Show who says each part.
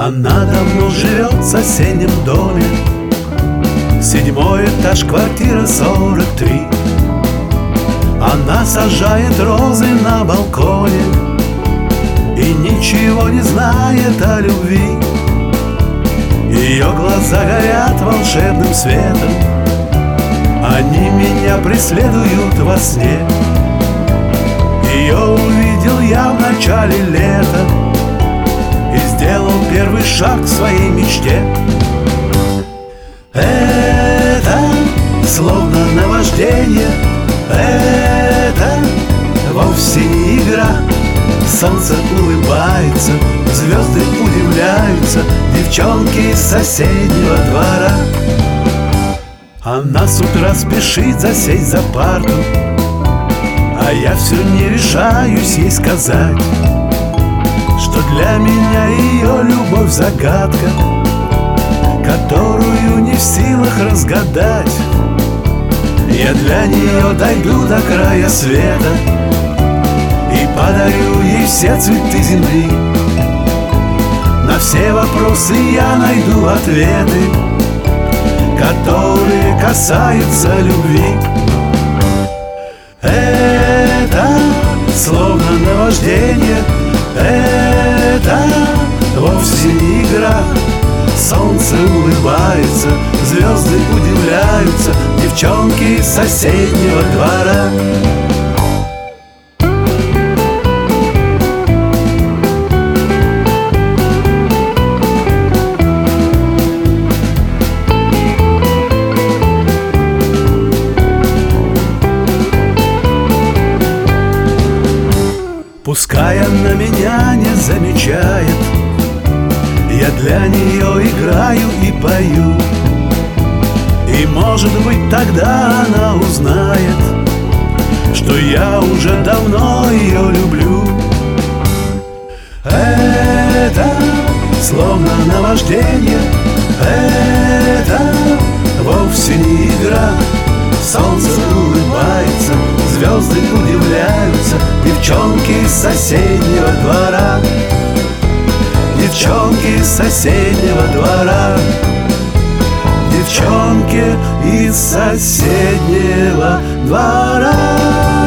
Speaker 1: Она давно живет в соседнем доме, 7-й этаж, квартира 43. Она сажает розы на балконе и ничего не знает о любви. Ее глаза горят волшебным светом, они меня преследуют во сне. Ее увидел я в начале лета и сделал первый шаг к своей мечте. Это словно наваждение, это вовсе не игра. Солнце улыбается, звезды удивляются, девчонки из соседнего двора. Она с утра спешит засесть за парту, а я все не решаюсь ей сказать, что для меня ее любовь загадка, которую не в силах разгадать. Я для нее дойду до края света и подарю ей все цветы земли. На все вопросы я найду ответы, которые касаются любви. Это словно наваждение, это вовсе не игра. Солнце улыбается, звезды удивляются, девчонки из соседнего двора. Пускай она меня не замечает, я для нее играю и пою. И может быть тогда она узнает, что я уже давно ее люблю. Это словно наваждение, это вовсе не игра. Солнце улыбается, звезды удивляются, девчонки из соседнего двора. Девчонки из соседнего двора. Девчонки из соседнего двора.